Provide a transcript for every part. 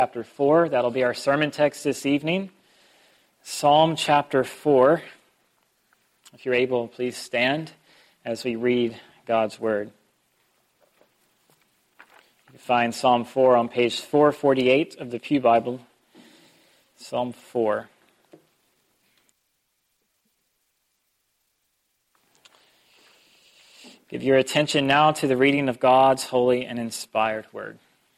Chapter 4, that'll be our sermon text this evening. Psalm chapter 4. If you're able, please stand as we read God's Word. You can find Psalm 4 on page 448 of the Pew Bible. Psalm 4. Give your attention now to the reading of God's holy and inspired Word.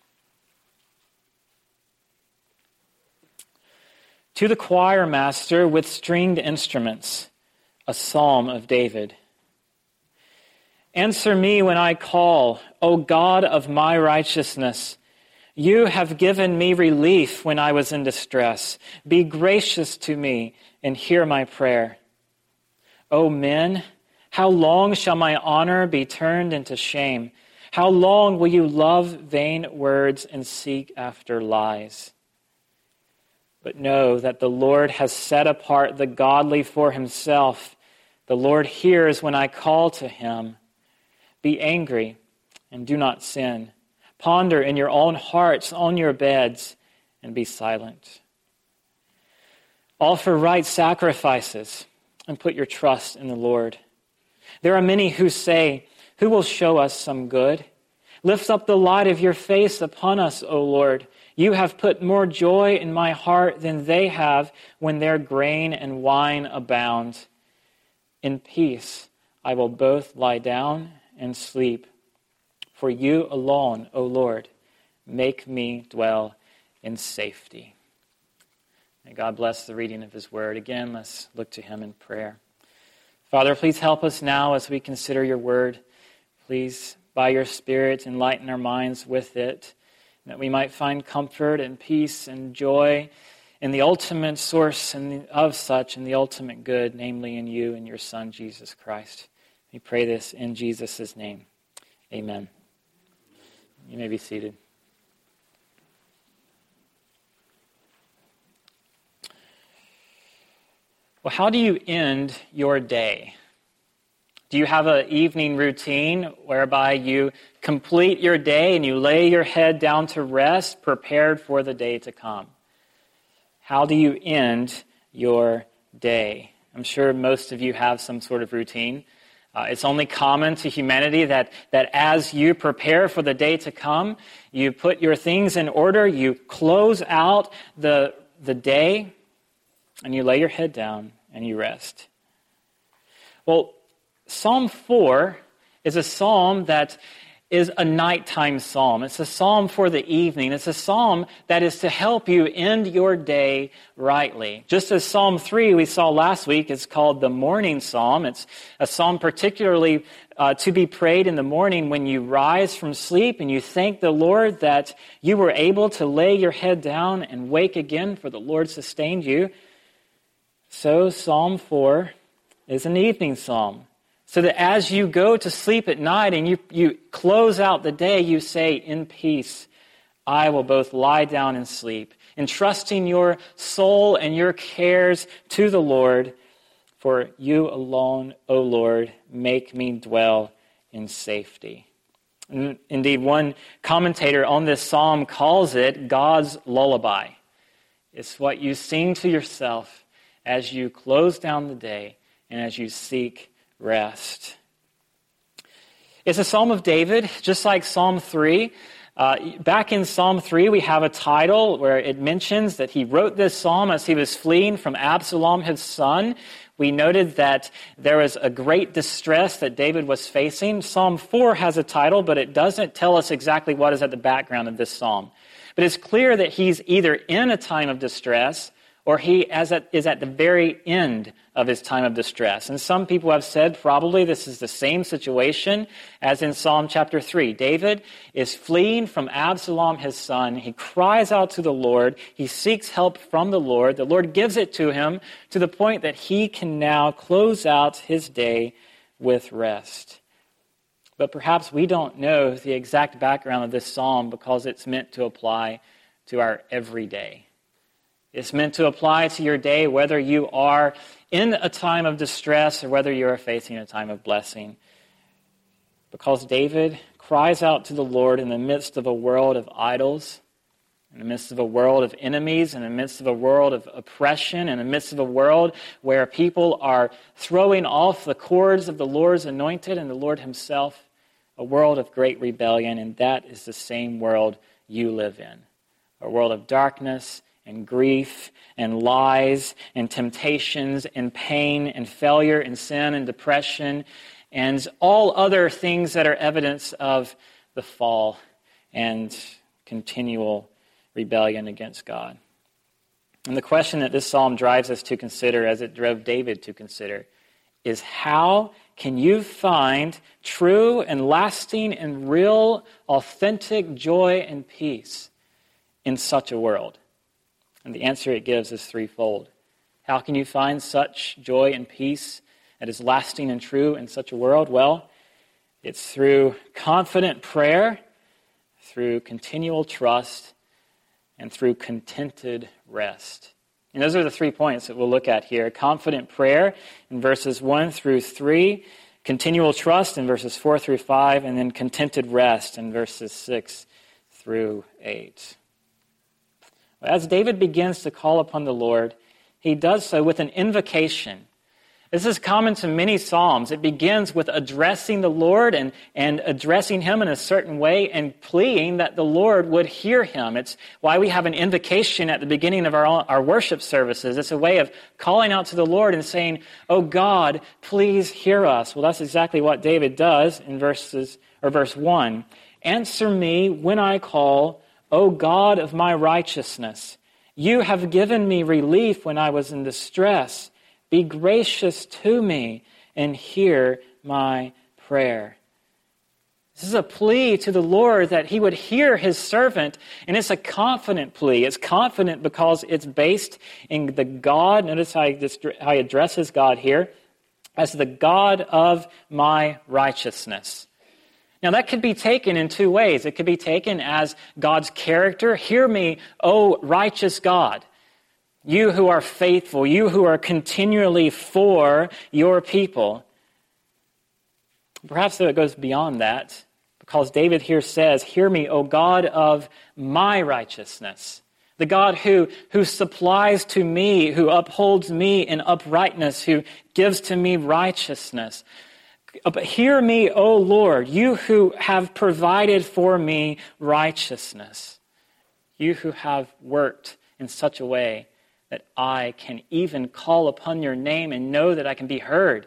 To the choir master with stringed instruments, a psalm of David. Answer me when I call, O God of my righteousness. You have given me relief when I was in distress. Be gracious to me and hear my prayer. O men, how long shall my honor be turned into shame? How long will you love vain words and seek after lies? But know that the Lord has set apart the godly for himself. The Lord hears when I call to him. Be angry and do not sin. Ponder in your own hearts on your beds and be silent. Offer right sacrifices and put your trust in the Lord. There are many who say, who will show us some good? Lift up the light of your face upon us, O Lord. You have put more joy in my heart than they have when their grain and wine abound. In peace I will both lie down and sleep. For you alone, O Lord, make me dwell in safety. May God bless the reading of his word. Again, let's look to him in prayer. Father, please help us now as we consider your word. Please, by your Spirit, enlighten our minds with it, that we might find comfort and peace and joy in the ultimate source of such and the ultimate good, namely in you and your Son, Jesus Christ. We pray this in Jesus' name. Amen. You may be seated. Well, how do you end your day? Do you have an evening routine whereby you complete your day and you lay your head down to rest, prepared for the day to come? How do you end your day? I'm sure most of you have some sort of routine. It's only common to humanity that as you prepare for the day to come, you put your things in order, you close out the day, and you lay your head down and you rest. Well, Psalm 4 is a psalm that is a nighttime psalm. It's a psalm for the evening. It's a psalm that is to help you end your day rightly. Just as Psalm 3 we saw last week is called the morning psalm. It's a psalm particularly to be prayed in the morning when you rise from sleep and you thank the Lord that you were able to lay your head down and wake again, for the Lord sustained you. So Psalm 4 is an evening psalm. So that as you go to sleep at night and you close out the day, you say, in peace, I will both lie down and sleep, entrusting your soul and your cares to the Lord. For you alone, O Lord, make me dwell in safety. Indeed, one commentator on this psalm calls it God's lullaby. It's what you sing to yourself as you close down the day and as you seek rest. It's a Psalm of David, just like Psalm 3. Back in Psalm 3, we have a title where it mentions that he wrote this psalm as he was fleeing from Absalom, his son. We noted that there was a great distress that David was facing. Psalm 4 has a title, but it doesn't tell us exactly what is at the background of this psalm. But it's clear that he's either in a time of distress or he is at the very end of his time of distress. And some people have said probably this is the same situation as in Psalm chapter 3. David is fleeing from Absalom, his son. He cries out to the Lord. He seeks help from the Lord. The Lord gives it to him to the point that he can now close out his day with rest. But perhaps we don't know the exact background of this psalm because it's meant to apply to our everyday. It's meant to apply to your day whether you are in a time of distress or whether you are facing a time of blessing. Because David cries out to the Lord in the midst of a world of idols In the midst of a world of enemies, in the midst of a world of oppression, in the midst of a world where people are throwing off the cords of the Lord's anointed and the Lord himself, a world of great rebellion, and that is the same world you live in. A world of darkness and grief and lies and temptations and pain and failure and sin and depression and all other things that are evidence of the fall and continual rebellion against God. And the question that this psalm drives us to consider, as it drove David to consider, is how can you find true and lasting and real, authentic joy and peace in such a world? And the answer it gives is threefold. How can you find such joy and peace that is lasting and true in such a world? Well, it's through confident prayer, through continual trust, and through contented rest. And those are the 3 points that we'll look at here. Confident prayer in verses 1 through 3, continual trust in verses 4 through 5, and then contented rest in verses 6 through 8. As David begins to call upon the Lord, he does so with an invocation. This is common to many psalms. It begins with addressing the Lord and addressing him in a certain way and pleading that the Lord would hear him. It's why we have an invocation at the beginning of our worship services. It's a way of calling out to the Lord and saying, "Oh God, please hear us." Well, that's exactly what David does in verse 1. "Answer me when I call, O God of my righteousness. You have given me relief when I was in distress. Be gracious to me and hear my prayer." This is a plea to the Lord that he would hear his servant, and it's a confident plea. It's confident because it's based in the God. Notice how he addresses God here as the God of my righteousness. Now, that could be taken in 2 ways. It could be taken as God's character. Hear me, O righteous God. You who are faithful, you who are continually for your people. Perhaps though it goes beyond that, because David here says, "Hear me, O God of my righteousness." The God who supplies to me, who upholds me in uprightness, who gives to me righteousness. Hear me, O Lord, you who have provided for me righteousness. You who have worked in such a way that I can even call upon your name and know that I can be heard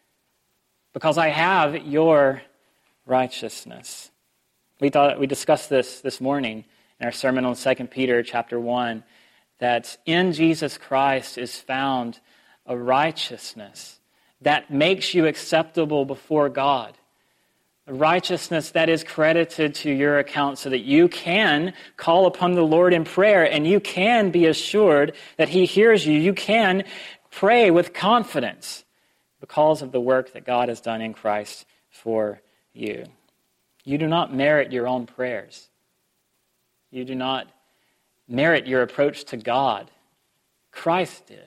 because I have your righteousness. We discussed this morning in our sermon on 2 Peter chapter 1, that in Jesus Christ is found a righteousness that makes you acceptable before God. A righteousness that is credited to your account so that you can call upon the Lord in prayer and you can be assured that he hears you. You can pray with confidence because of the work that God has done in Christ for you. You do not merit your own prayers. You do not merit your approach to God. Christ did.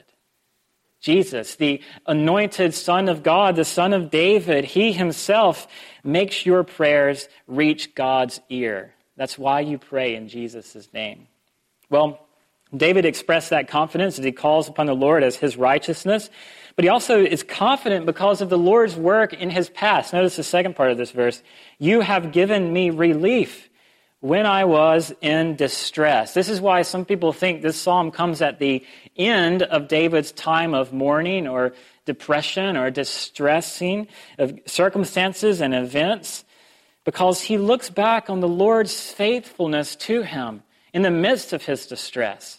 Jesus, the anointed Son of God, the Son of David, he himself makes your prayers reach God's ear. That's why you pray in Jesus' name. Well, David expressed that confidence as he calls upon the Lord as his righteousness, but he also is confident because of the Lord's work in his past. Notice the second part of this verse. You have given me relief when I was in distress. This is why some people think this psalm comes at the end of David's time of mourning or depression or distressing of circumstances and events, because he looks back on the Lord's faithfulness to him in the midst of his distress.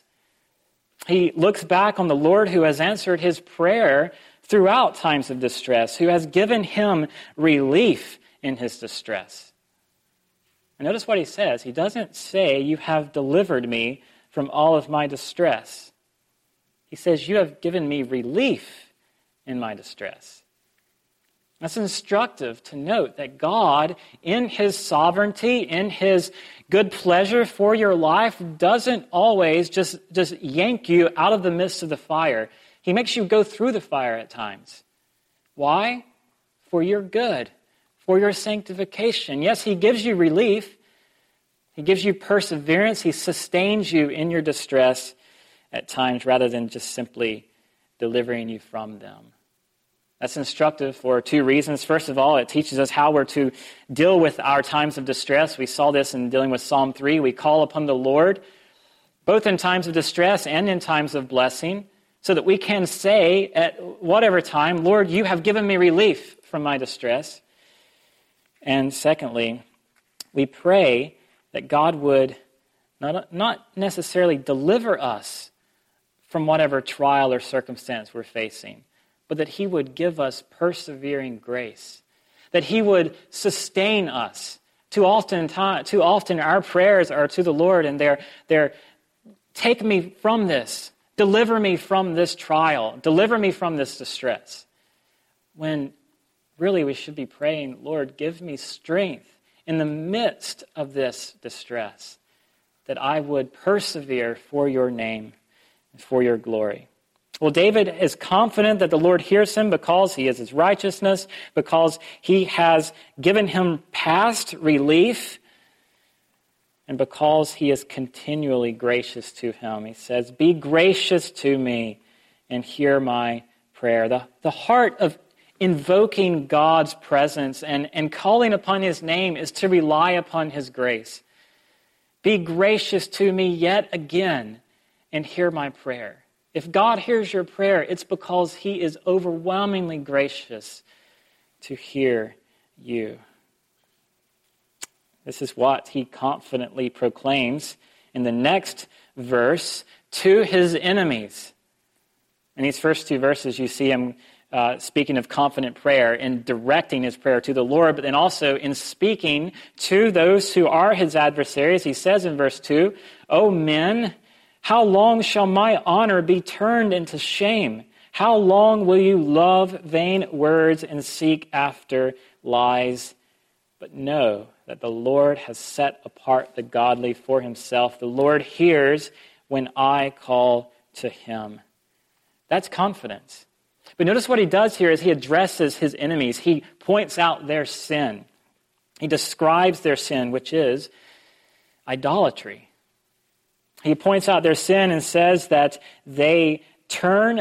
He looks back on the Lord who has answered his prayer throughout times of distress, who has given him relief in his distress. And notice what he says. He doesn't say, you have delivered me from all of my distress. He says, you have given me relief in my distress. That's instructive to note that God, in his sovereignty, in his good pleasure for your life, doesn't always just yank you out of the midst of the fire. He makes you go through the fire at times. Why? For your good. For your sanctification. Yes, he gives you relief He gives you perseverance. He sustains you in your distress at times rather than just simply delivering you from them. That's instructive for two reasons. First of all, it teaches us how we're to deal with our times of distress. We saw this in dealing with Psalm 3. We call upon the Lord, both in times of distress and in times of blessing, so that we can say at whatever time, Lord, you have given me relief from my distress. And secondly, we pray that God would not necessarily deliver us from whatever trial or circumstance we're facing, but that he would give us persevering grace, that he would sustain us. Too often our prayers are to the Lord, and they're take me from this, deliver me from this trial, deliver me from this distress. When really we should be praying, Lord, give me strength in the midst of this distress, that I would persevere for your name and for your glory. Well, David is confident that the Lord hears him because he is his righteousness, because he has given him past relief, and because he is continually gracious to him. He says, be gracious to me and hear my prayer. The heart of invoking God's presence and calling upon his name is to rely upon his grace. Be gracious to me yet again and hear my prayer. If God hears your prayer, it's because he is overwhelmingly gracious to hear you. This is what he confidently proclaims in the next verse to his enemies. In these first two verses, you see him speaking of confident prayer and directing his prayer to the Lord, but then also in speaking to those who are his adversaries. He says in verse 2, O men, how long shall my honor be turned into shame? How long will you love vain words and seek after lies? But know that the Lord has set apart the godly for himself. The Lord hears when I call to him. That's confidence. But notice what he does here is he addresses his enemies. He points out their sin. He describes their sin, which is idolatry. He points out their sin and says that they turn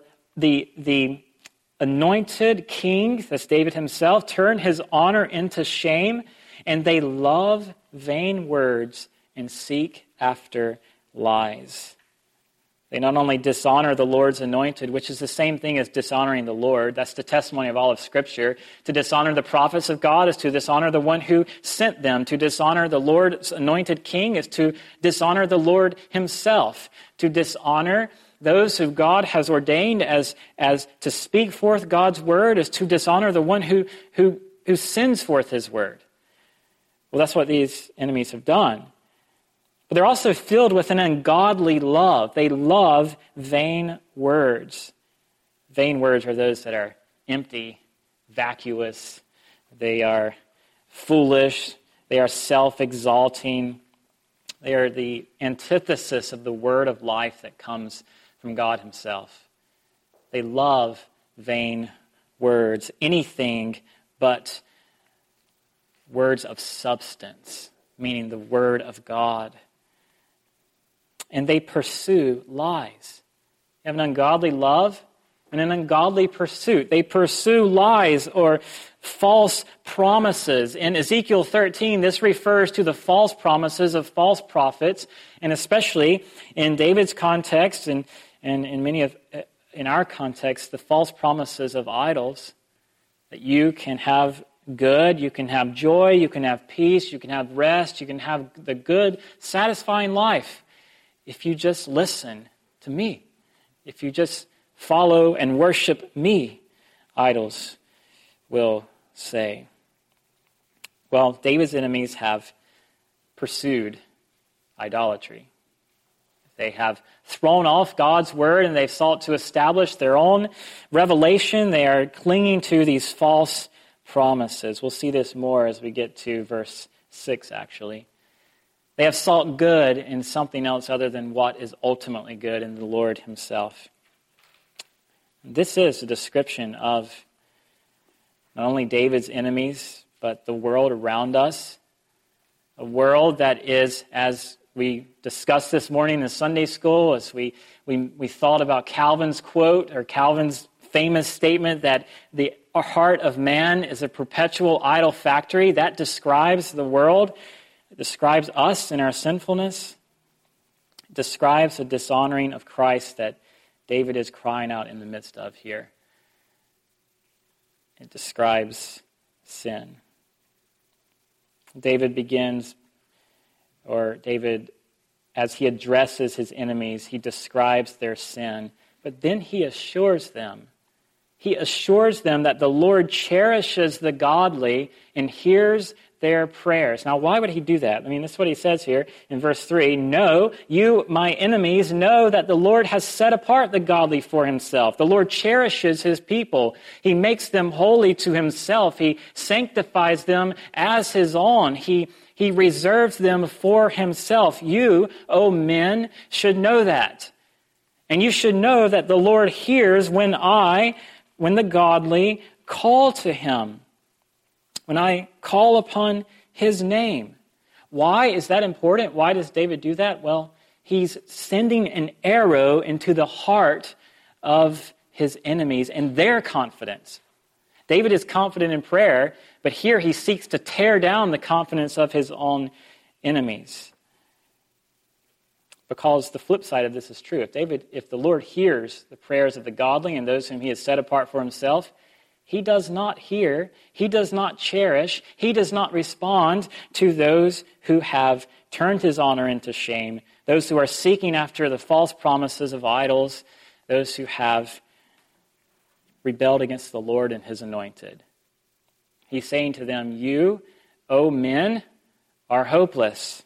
the anointed king, that's David himself, turn his honor into shame, and they love vain words and seek after lies. They not only dishonor the Lord's anointed, which is the same thing as dishonoring the Lord. That's the testimony of all of Scripture. To dishonor the prophets of God is to dishonor the one who sent them. To dishonor the Lord's anointed king is to dishonor the Lord himself. To dishonor those who God has ordained as to speak forth God's word is to dishonor the one who sends forth his word. Well, that's what these enemies have done. But they're also filled with an ungodly love. They love vain words. Vain words are those that are empty, vacuous. They are foolish. They are self-exalting. They are the antithesis of the word of life that comes from God himself. They love vain words, anything but words of substance, meaning the word of God. And they pursue lies. You have an ungodly love and an ungodly pursuit. They pursue lies or false promises. In Ezekiel 13, this refers to the false promises of false prophets, and especially in David's context and in many of in our context, the false promises of idols, that you can have good, you can have joy, you can have peace, you can have rest, you can have the good, satisfying life if you just listen to me, if you just follow and worship me, idols will say. Well, David's enemies have pursued idolatry. They have thrown off God's word and they've sought to establish their own revelation. They are clinging to these false promises. We'll see this more as we get to verse 6, actually. They have sought good in something else other than what is ultimately good in the Lord himself. This is a description of not only David's enemies, but the world around us, a world that is, as we discussed this morning in Sunday school, as we thought about Calvin's quote, or Calvin's famous statement that the heart of man is a perpetual idol factory. That describes the world. It describes us in our sinfulness. It describes the dishonoring of Christ that David is crying out in the midst of here. It describes sin. David, as he addresses his enemies, he describes their sin, but then he assures them. He assures them that the Lord cherishes the godly and hears their prayers. Now, why would he do that? I mean, that's what he says here in verse 3. No, you, my enemies, know that the Lord has set apart the godly for himself. The Lord cherishes his people. He makes them holy to himself. He sanctifies them as his own. He reserves them for himself. You, O men, should know that. And you should know that the Lord hears when the godly call to him, when I call upon his name. Why is that important? Why does David do that? Well, he's sending an arrow into the heart of his enemies and their confidence. David is confident in prayer, but here he seeks to tear down the confidence of his own enemies. Because the flip side of this is true. If the Lord hears the prayers of the godly and those whom he has set apart for himself, he does not hear, he does not cherish, he does not respond to those who have turned his honor into shame, those who are seeking after the false promises of idols, those who have rebelled against the Lord and his anointed. He's saying to them, you, O men, are hopeless.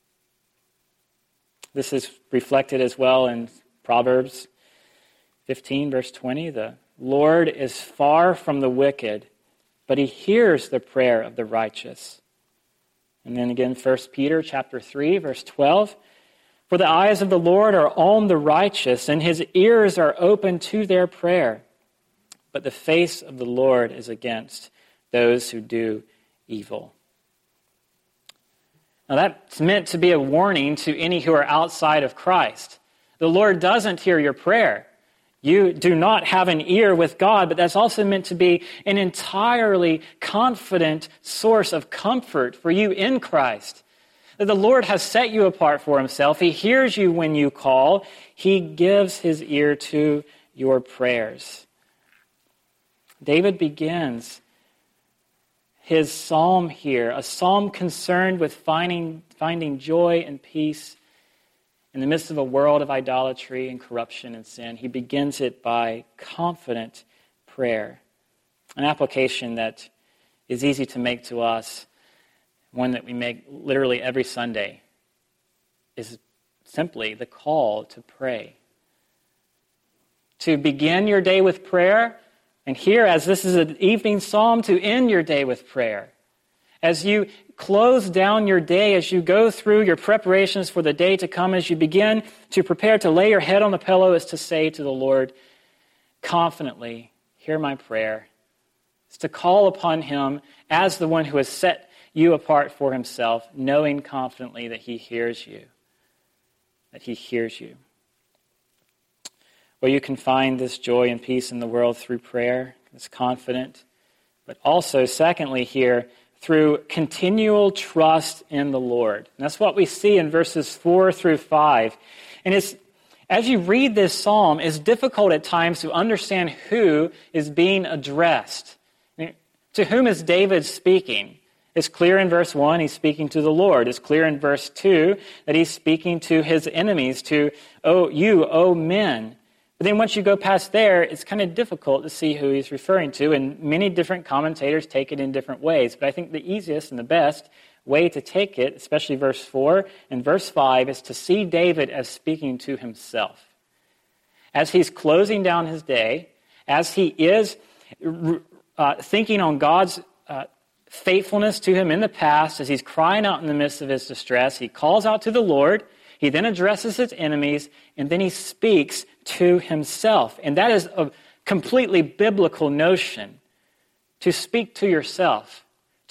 This is reflected as well in Proverbs 15, verse 20. The Lord is far from the wicked, but he hears the prayer of the righteous. And then again, 1 Peter chapter 3, verse 12. For the eyes of the Lord are on the righteous, and his ears are open to their prayer. But the face of the Lord is against those who do evil. Now that's meant to be a warning to any who are outside of Christ. The Lord doesn't hear your prayer. You do not have an ear with God, but that's also meant to be an entirely confident source of comfort for you in Christ. That the Lord has set you apart for himself. He hears you when you call. He gives his ear to your prayers. David begins his psalm here, a psalm concerned with finding joy and peace in the midst of a world of idolatry and corruption and sin. He begins it by confident prayer. An application that is easy to make to us, one that we make literally every Sunday, is simply the call to pray. To begin your day with prayer, and here, as this is an evening psalm, to end your day with prayer. As you close down your day, as you go through your preparations for the day to come, as you begin to prepare to lay your head on the pillow, is to say to the Lord, confidently, hear my prayer. It's to call upon him as the one who has set you apart for himself, knowing confidently that he hears you. That he hears you. Well, you can find this joy and peace in the world through prayer. It's confident. But also, secondly here, through continual trust in the Lord. And that's what we see in verses 4 through 5. And as you read this psalm, it's difficult at times to understand who is being addressed. To whom is David speaking? It's clear in verse 1 he's speaking to the Lord. It's clear in verse 2 that he's speaking to his enemies, to, O men. But then once you go past there, it's kind of difficult to see who he's referring to, and many different commentators take it in different ways. But I think the easiest and the best way to take it, especially verse 4 and verse 5, is to see David as speaking to himself. As he's closing down his day, as he is thinking on God's faithfulness to him in the past, as he's crying out in the midst of his distress, he calls out to the Lord. He then addresses his enemies, and then he speaks to himself. And that is a completely biblical notion, to speak to yourself,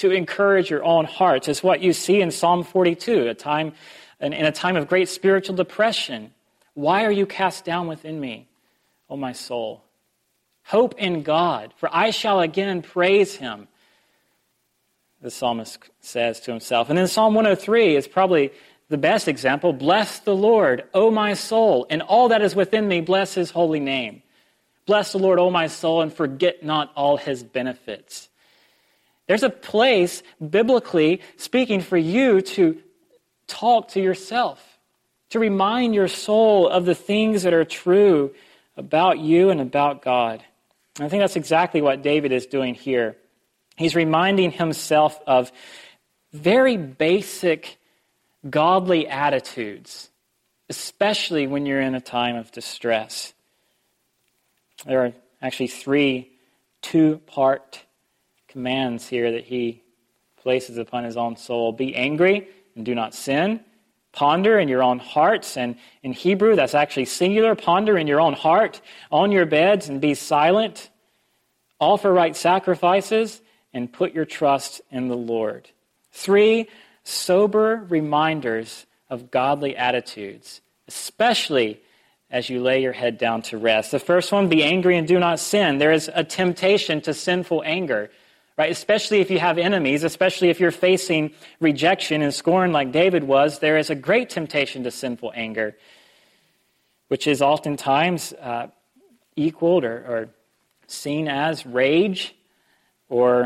to encourage your own hearts. It's what you see in Psalm 42, in a time of great spiritual depression. Why are you cast down within me, O my soul? Hope in God, for I shall again praise him, the psalmist says to himself. And then Psalm 103 is probably the best example. Bless the Lord, O my soul, and all that is within me, bless his holy name. Bless the Lord, O my soul, and forget not all his benefits. There's a place, biblically speaking, for you to talk to yourself, to remind your soul of the things that are true about you and about God. And I think that's exactly what David is doing here. He's reminding himself of very basic godly attitudes, especially when you're in a time of distress. There are actually 3 two-part commands here that he places upon his own soul. Be angry and do not sin. Ponder in your own hearts. And in Hebrew, that's actually singular. Ponder in your own heart, on your beds, and be silent. Offer right sacrifices, and put your trust in the Lord. 3 sober reminders of godly attitudes, especially as you lay your head down to rest. The first one, be angry and do not sin. There is a temptation to sinful anger, right? Especially if you have enemies, especially if you're facing rejection and scorn like David was, there is a great temptation to sinful anger, which is oftentimes equaled or seen as rage or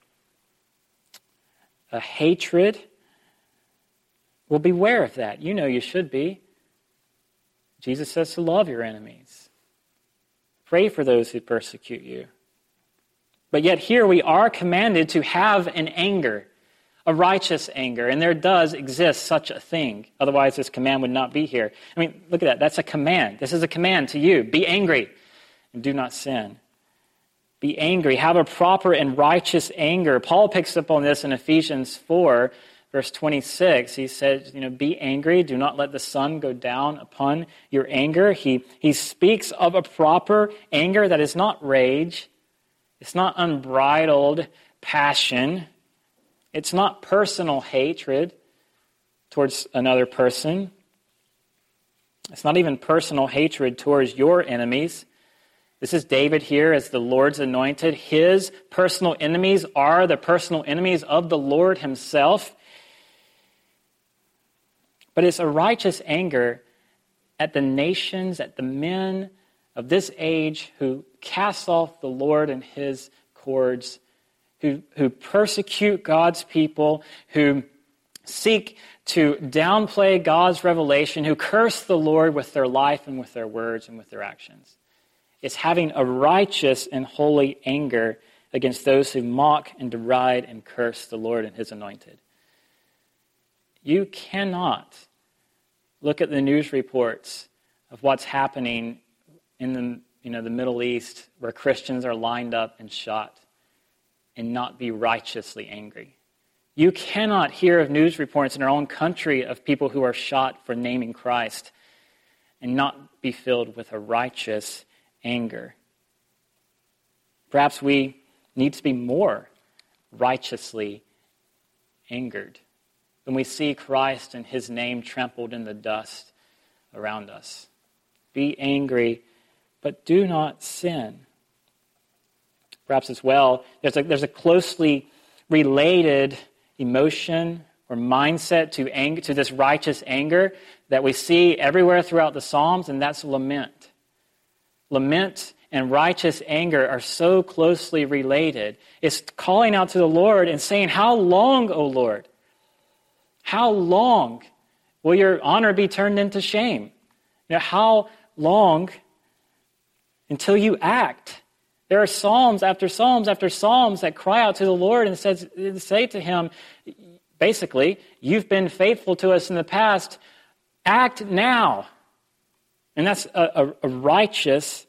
a hatred. Well, beware of that. You know you should be. Jesus says to love your enemies. Pray for those who persecute you. But yet here we are commanded to have an anger, a righteous anger, and there does exist such a thing. Otherwise this command would not be here. I mean, look at that. That's a command. This is a command to you. Be angry and do not sin. Be angry. Have a proper and righteous anger. Paul picks up on this in Ephesians 4, verse 26. He says, be angry. Do not let the sun go down upon your anger. He speaks of a proper anger that is not rage. It's not unbridled passion. It's not personal hatred towards another person. It's not even personal hatred towards your enemies. This is David here as the Lord's anointed. His personal enemies are the personal enemies of the Lord himself. But it's a righteous anger at the nations, at the men of this age who cast off the Lord and his cords, who persecute God's people, who seek to downplay God's revelation, who curse the Lord with their life and with their words and with their actions. It's having a righteous and holy anger against those who mock and deride and curse the Lord and his anointed. You cannot look at the news reports of what's happening in the Middle East where Christians are lined up and shot and not be righteously angry. You cannot hear of news reports in our own country of people who are shot for naming Christ and not be filled with a righteous anger. Perhaps we need to be more righteously angered when we see Christ and his name trampled in the dust around us. Be angry, but do not sin. Perhaps as well, there's a closely related emotion or mindset to anger, to this righteous anger that we see everywhere throughout the Psalms, and that's lament. Lament and righteous anger are so closely related. It's calling out to the Lord and saying, how long, O Lord? How long will your honor be turned into shame? How long until you act? There are psalms after psalms after psalms that cry out to the Lord and say to him, basically, you've been faithful to us in the past. Act now. And that's a righteous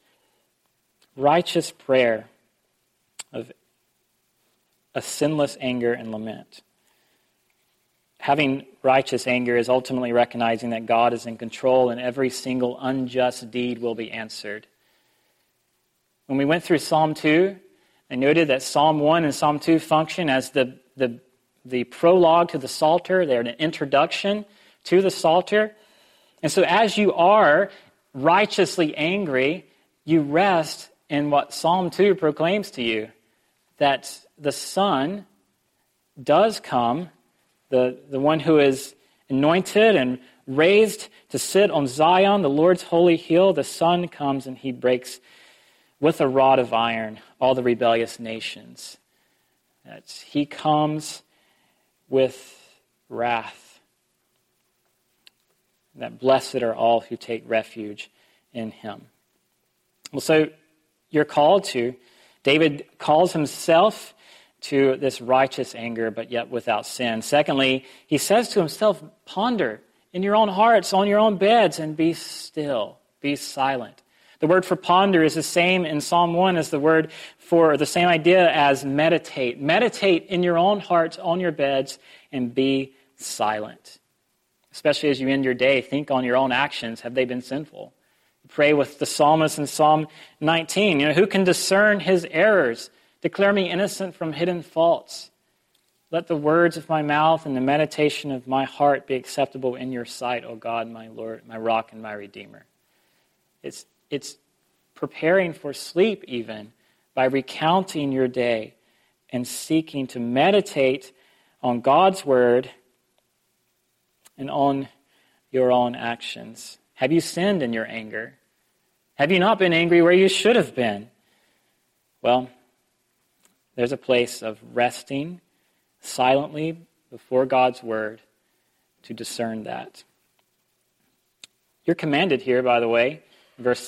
prayer of a sinless anger and lament. Having righteous anger is ultimately recognizing that God is in control and every single unjust deed will be answered. When we went through Psalm 2, I noted that Psalm 1 and Psalm 2 function as the prologue to the Psalter. They're an introduction to the Psalter. And so as you are righteously angry, you rest in what Psalm 2 proclaims to you, that the Son does come, the one who is anointed and raised to sit on Zion, the Lord's holy hill. The Son comes and he breaks with a rod of iron all the rebellious nations. That he comes with wrath. That blessed are all who take refuge in him. Well, so you're called to. David calls himself to this righteous anger, but yet without sin. Secondly, he says to himself, ponder in your own hearts, on your own beds, and be still, be silent. The word for ponder is the same in Psalm 1 as the word for the same idea as meditate. Meditate in your own hearts, on your beds, and be silent. Especially as you end your day, think on your own actions. Have they been sinful? Pray with the psalmist in Psalm 19. Who can discern his errors? Declare me innocent from hidden faults. Let the words of my mouth and the meditation of my heart be acceptable in your sight, O God, my Lord, my rock and my Redeemer. It's preparing for sleep even by recounting your day and seeking to meditate on God's word and on your own actions. Have you sinned in your anger? Have you not been angry where you should have been? Well, there's a place of resting silently before God's word to discern that. You're commanded here, by the way, verse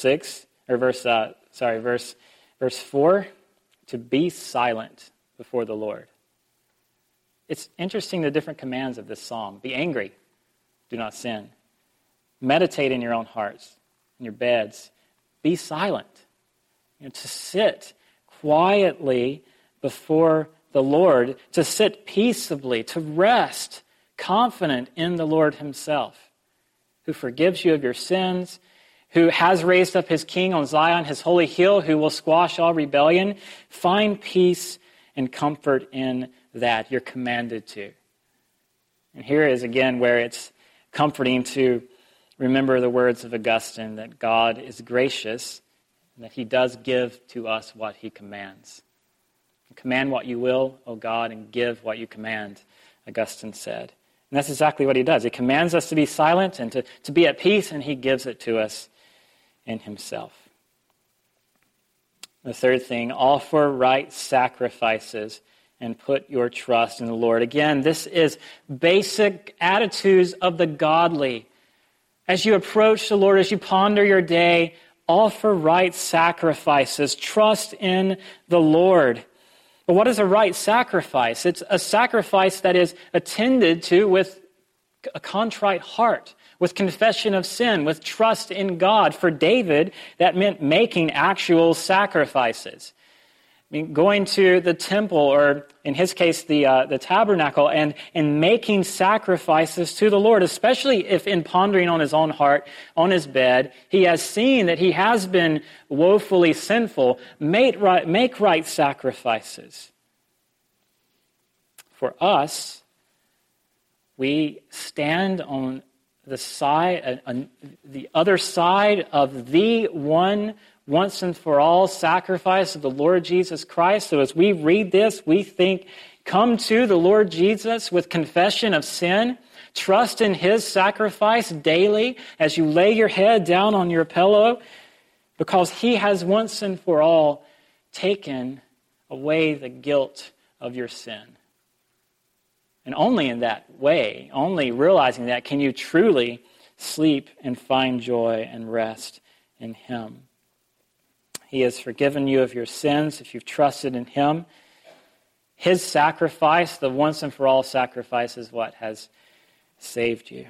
4, to be silent before the Lord. It's interesting the different commands of this psalm. Be angry, do not sin. Meditate in your own hearts, in your beds. Be silent. To sit quietly before the Lord, to sit peaceably, to rest confident in the Lord himself, who forgives you of your sins, who has raised up his king on Zion, his holy hill, who will squash all rebellion. Find peace and comfort in that. You're commanded to. And here is again where it's comforting to remember the words of Augustine, that God is gracious and that he does give to us what he commands. Command what you will, O God, and give what you command, Augustine said. And that's exactly what he does. He commands us to be silent and to be at peace, and he gives it to us in himself. The third thing, offer right sacrifices and put your trust in the Lord. Again, this is basic attitudes of the godly. As you approach the Lord, as you ponder your day, offer right sacrifices. Trust in the Lord. But what is a right sacrifice? It's a sacrifice that is attended to with a contrite heart, with confession of sin, with trust in God. For David, that meant making actual sacrifices. Going to the temple, or in his case, the tabernacle, and making sacrifices to the Lord, especially if in pondering on his own heart, on his bed, he has seen that he has been woefully sinful. Make right sacrifices. For us, we stand on the side, the other side of the one once and for all sacrifice of the Lord Jesus Christ. So as we read this, we think, come to the Lord Jesus with confession of sin. Trust in his sacrifice daily as you lay your head down on your pillow, because he has once and for all taken away the guilt of your sin. And only in that way, only realizing that, can you truly sleep and find joy and rest in him. He has forgiven you of your sins if you've trusted in him. His sacrifice, the once and for all sacrifice, is what has saved you.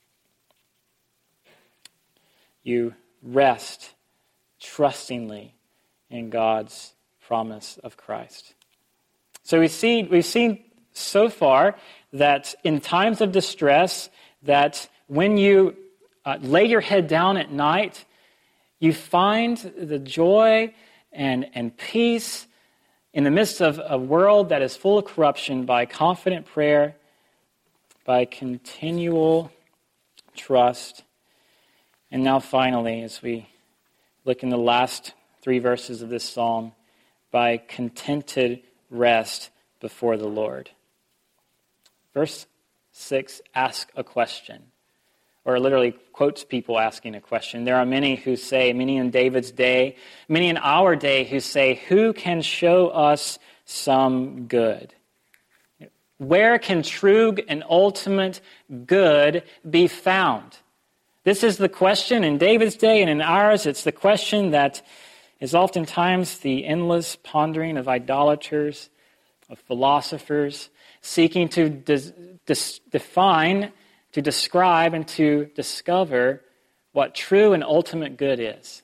You rest trustingly in God's promise of Christ. So we've seen so far that in times of distress, that when you lay your head down at night, you find the joy and peace in the midst of a world that is full of corruption, by confident prayer, by continual trust. And now finally, as we look in the last 3 verses of this psalm, by contented rest before the Lord. Verse 6 asks a question, or literally quotes people asking a question. There are many who say, many in David's day, many in our day who say, who can show us some good? Where can true and ultimate good be found? This is the question in David's day and in ours. It's the question that is oftentimes the endless pondering of idolaters, of philosophers, seeking to define, to describe, and to discover what true and ultimate good is.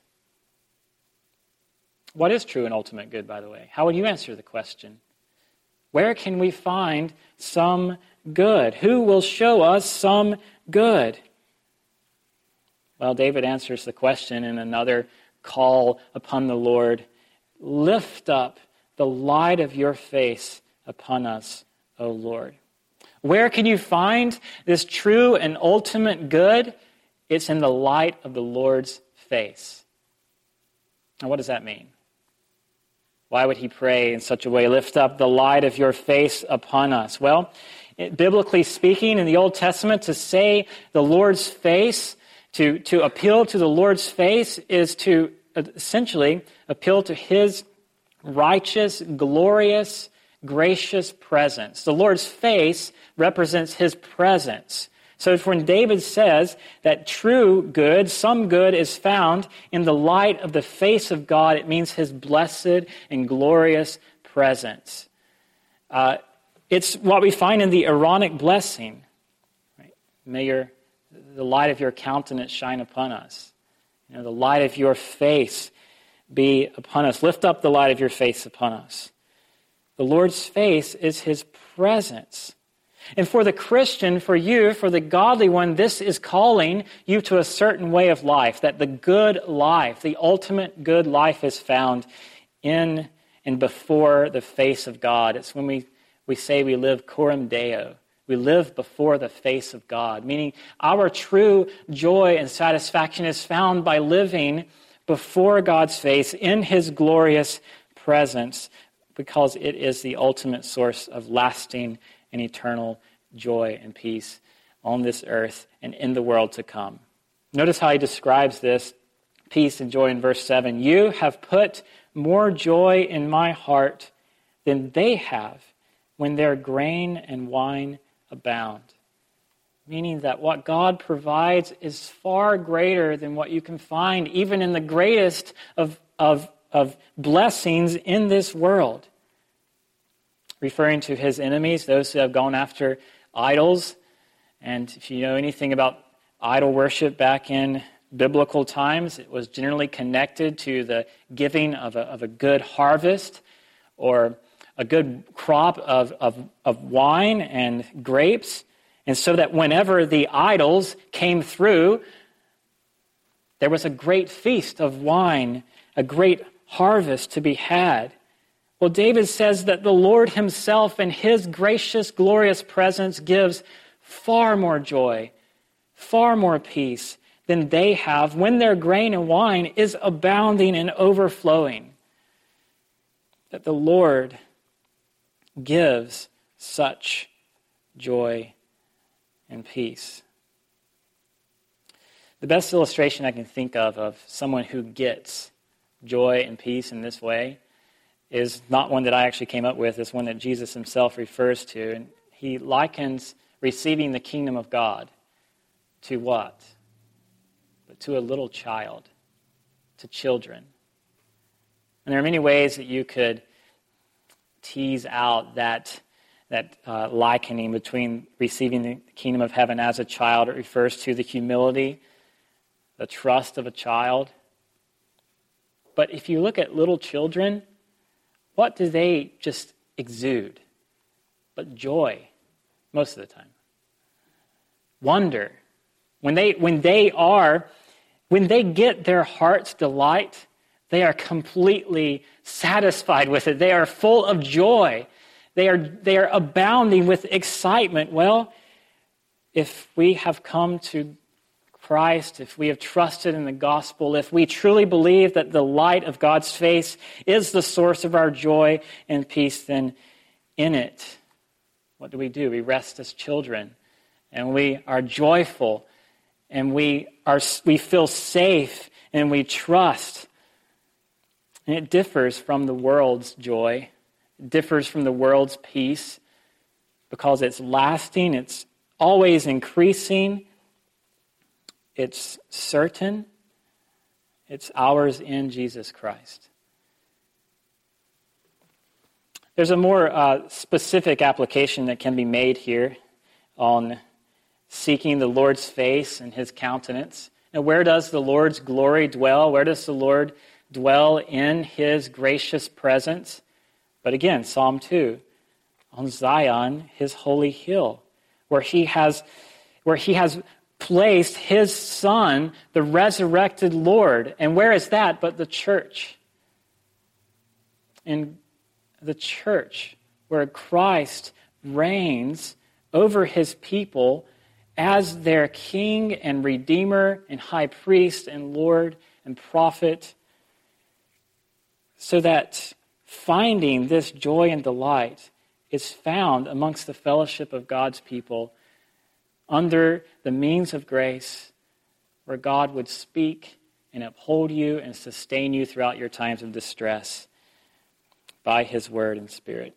What is true and ultimate good, by the way? How would you answer the question? Where can we find some good? Who will show us some good? Well, David answers the question in another call upon the Lord. Lift up the light of your face upon us, O Lord. Where can you find this true and ultimate good? It's in the light of the Lord's face. Now, what does that mean? Why would he pray in such a way, lift up the light of your face upon us? Well, biblically speaking, in the Old Testament, to say the Lord's face, to appeal to the Lord's face is to essentially appeal to his righteous, glorious, gracious presence. The Lord's face represents his presence. So when David says that true good, some good is found in the light of the face of God, it means his blessed and glorious presence. It's what we find in the Aaronic blessing. Right? May the light of your countenance shine upon us. The light of your face be upon us. Lift up the light of your face upon us. The Lord's face is his presence. And for the Christian, for you, for the godly one, this is calling you to a certain way of life, that the good life, the ultimate good life is found in and before the face of God. It's when we say we live coram Deo. We live before the face of God, meaning our true joy and satisfaction is found by living before God's face in his glorious presence, because it is the ultimate source of lasting and eternal joy and peace on this earth and in the world to come. Notice how he describes this peace and joy in verse 7. You have put more joy in my heart than they have when their grain and wine abound. Meaning that what God provides is far greater than what you can find even in the greatest of blessings in this world. Referring to his enemies, those who have gone after idols. And if you know anything about idol worship back in biblical times, it was generally connected to the giving of a good harvest or a good crop of wine and grapes. And so that whenever the idols came through, there was a great feast of wine, a great harvest to be had. Well, David says that the Lord himself in his gracious, glorious presence gives far more joy, far more peace than they have when their grain and wine is abounding and overflowing. That the Lord gives such joy and peace. The best illustration I can think of someone who gets joy and peace in this way is not one that I actually came up with. It's one that Jesus himself refers to. And he likens receiving the kingdom of God to what? But to a little child, to children. And there are many ways that you could tease out that likening between receiving the kingdom of heaven as a child. It refers to the humility, the trust of a child. But if you look at little children, what do they just exude? But joy, most of the time. Wonder. When they get their heart's delight, They are completely satisfied with it. They are full of joy. They are abounding with excitement. Well, if we have come to Christ, if we have trusted in the gospel, if we truly believe that the light of God's face is the source of our joy and peace, then in it, what do? We rest as children, and we are joyful, and we feel safe, and we trust. And it differs from the world's joy. It differs from the world's peace because it's lasting, it's always increasing, it's certain, it's ours in Jesus Christ. There's a more specific application that can be made here on seeking the Lord's face and his countenance. Now, where does the Lord's glory dwell? Where does the Lord dwell in his gracious presence? But again, Psalm 2, on Zion, his holy hill, where he has placed his Son, the resurrected Lord. And where is that but the church? In the church, where Christ reigns over his people as their King and Redeemer and High Priest and Lord and Prophet, so that finding this joy and delight is found amongst the fellowship of God's people under the means of grace, where God would speak and uphold you and sustain you throughout your times of distress by his word and spirit.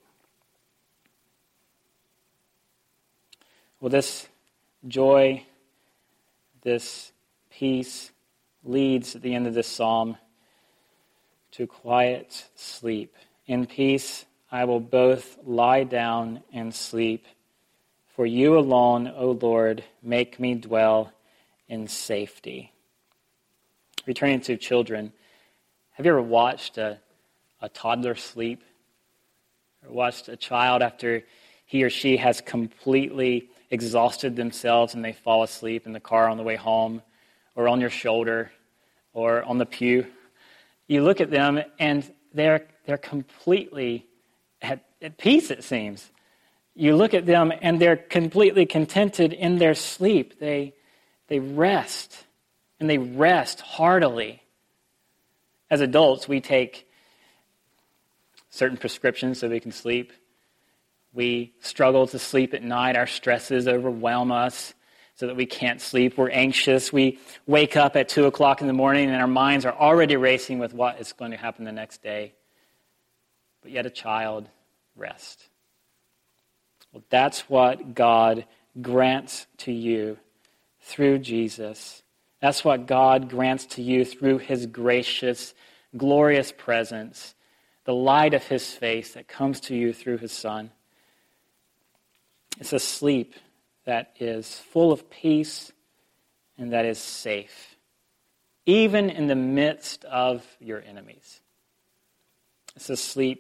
Well, this joy, this peace leads at the end of this psalm to quiet sleep. In peace I will both lie down and sleep. For you alone, O Lord, make me dwell in safety. Returning to children, have you ever watched a toddler sleep? Or watched a child after he or she has completely exhausted themselves and they fall asleep in the car on the way home, or on your shoulder, or on the pew? You look at them and they're completely at peace, it seems. You look at them and they're completely contented in their sleep. They rest, and they rest heartily. As adults, we take certain prescriptions so we can sleep. We struggle to sleep at night. Our stresses overwhelm us so that we can't sleep. We're anxious. We wake up at 2 o'clock in the morning and our minds are already racing with what is going to happen the next day. But yet a child rests. Well, that's what God grants to you through Jesus. That's what God grants to you through his gracious, glorious presence, the light of his face that comes to you through his Son. It's a sleep that is full of peace and that is safe, even in the midst of your enemies. It's a sleep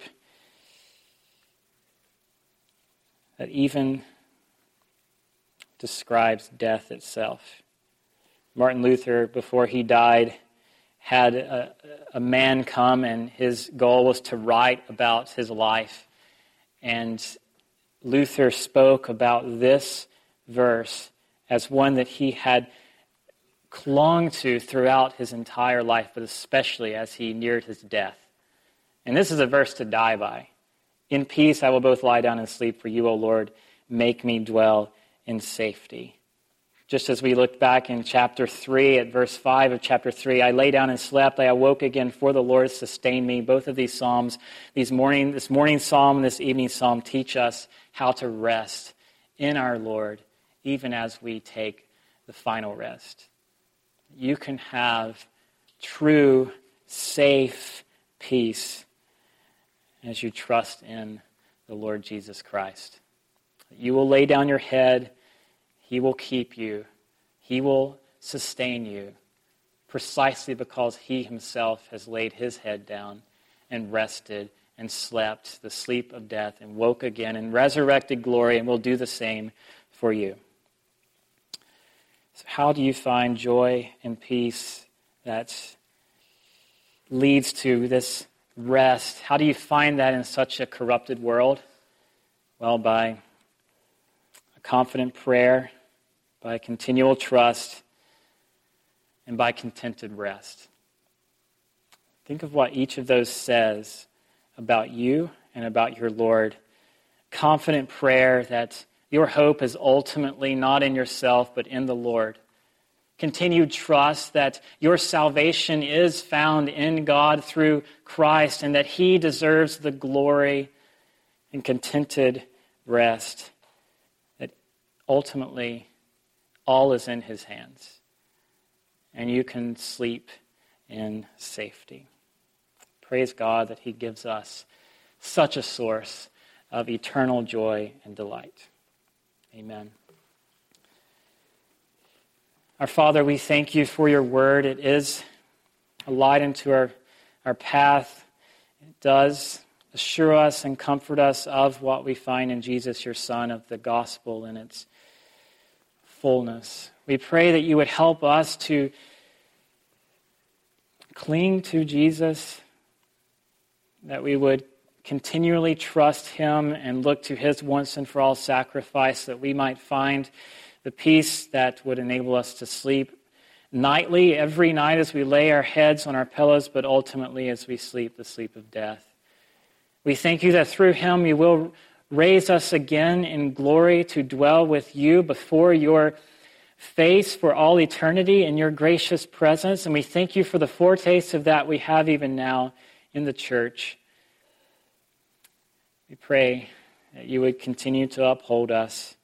that even describes death itself. Martin Luther, before he died, had a man come, and his goal was to write about his life. And Luther spoke about this verse as one that he had clung to throughout his entire life, but especially as he neared his death. And this is a verse to die by. In peace I will both lie down and sleep, for you, O Lord, make me dwell in safety. Just as we looked back in chapter 3, at verse 5 of chapter 3, I lay down and slept, I awoke again, for the Lord sustained me. Both of these psalms, this morning psalm and this evening psalm, teach us how to rest in our Lord, even as we take the final rest. You can have true, safe peace as you trust in the Lord Jesus Christ. You will lay down your head. He will keep you. He will sustain you precisely because he himself has laid his head down and rested and slept the sleep of death and woke again in resurrected glory, and will do the same for you. So how do you find joy and peace that leads to this rest. How do you find that in such a corrupted world? Well, by a confident prayer, by continual trust, and by contented rest. Think of what each of those says about you and about your Lord. Confident prayer that your hope is ultimately not in yourself, but in the Lord. Continued trust that your salvation is found in God through Christ and that He deserves the glory, and contented rest that ultimately all is in His hands and you can sleep in safety. Praise God that He gives us such a source of eternal joy and delight. Amen. Our Father, we thank You for Your word. It is a light into our path. It does assure us and comfort us of what we find in Jesus, Your Son, of the gospel in its fullness. We pray that You would help us to cling to Jesus, that we would continually trust Him and look to His once and for all sacrifice, that we might find the peace that would enable us to sleep nightly, every night as we lay our heads on our pillows, but ultimately as we sleep, the sleep of death. We thank You that through Him You will raise us again in glory to dwell with You before Your face for all eternity in Your gracious presence. And we thank You for the foretaste of that we have even now in the church. We pray that You would continue to uphold us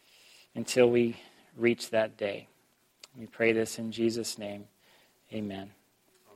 until we reach that day. We pray this in Jesus' name. Amen.